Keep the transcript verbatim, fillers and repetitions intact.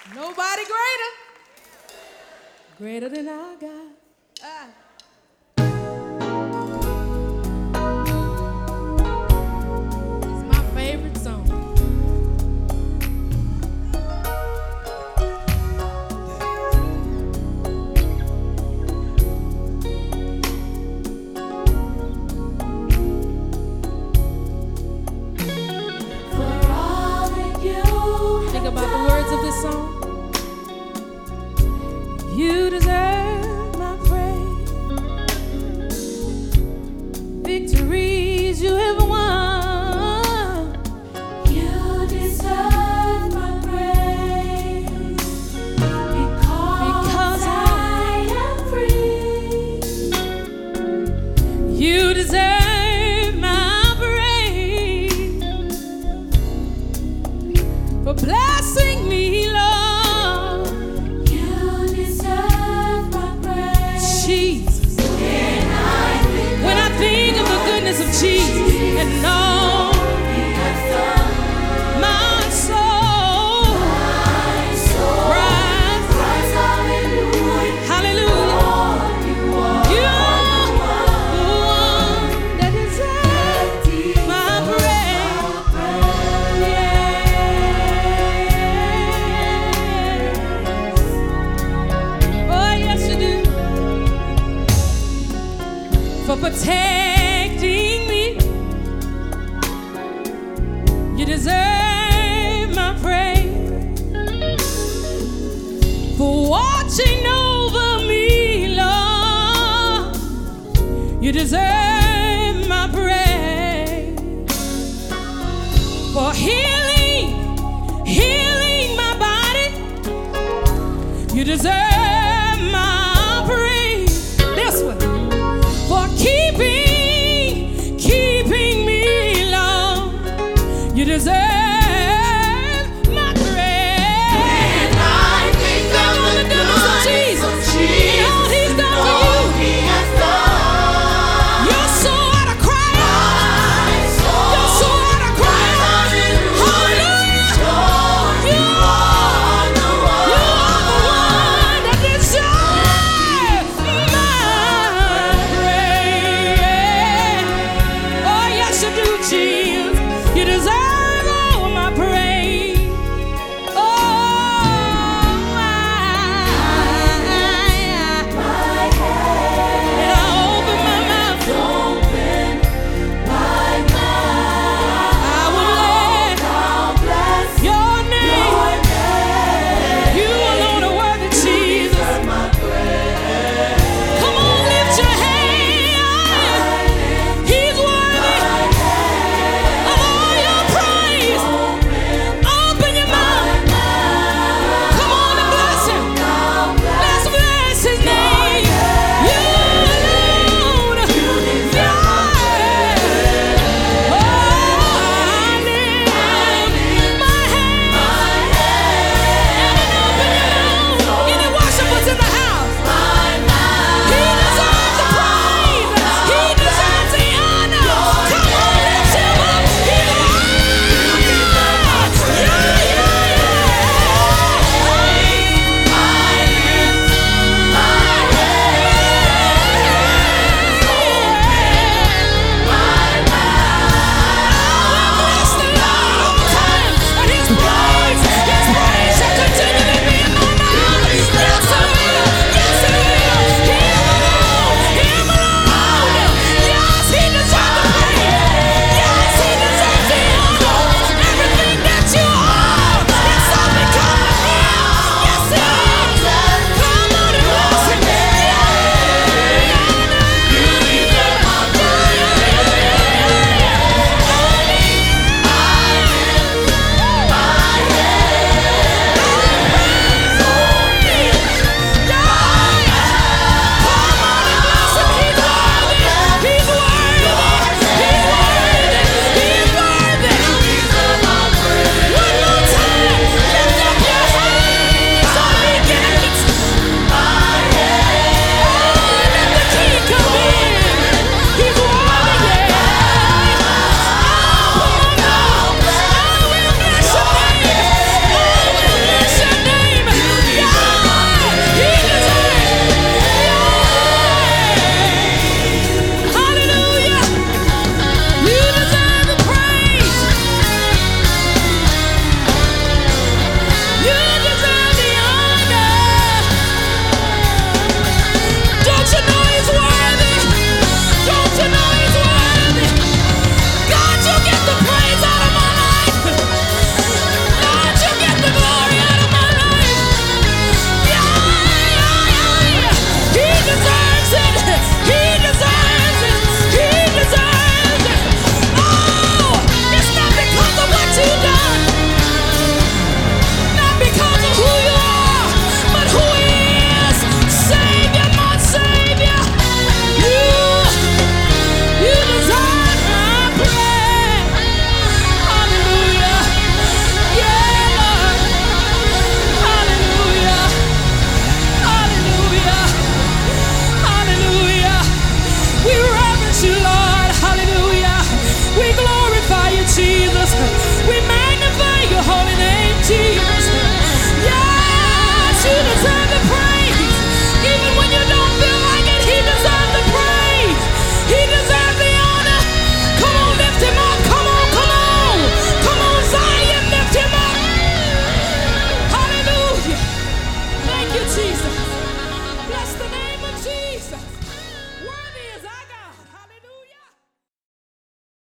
Nobody greater. Greater than our God. Ah. It's my favorite song. For all that you Think have about the words of this song. You deserve my praise. Victories you have won. You deserve my praise because, Because I am free. You deserve my praise for blessing me, Lord. You deserve my praise. Jesus. When I think When I think of the goodness of Jesus and all He has done, my soul my soul cries, cries hallelujah. hallelujah. Lord, you are You are the one that deserves my praise. Yes. Oh, yes, you do. For protecting me, you deserve my praise. For watching over me, Lord, you deserve my praise. For healing, healing my body, you deserve my praise. This one. For keeping, keeping me, Lord, you deserve